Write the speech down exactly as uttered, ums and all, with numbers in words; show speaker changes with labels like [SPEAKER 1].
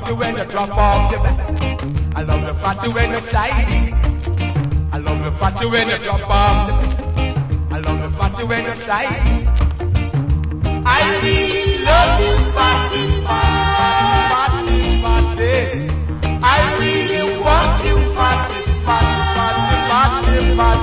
[SPEAKER 1] fatty when you drop off the back. I love the fatty when you slide. I love the fatty when you drop off the back. I love the fatty when you slide. I really love you, fatty.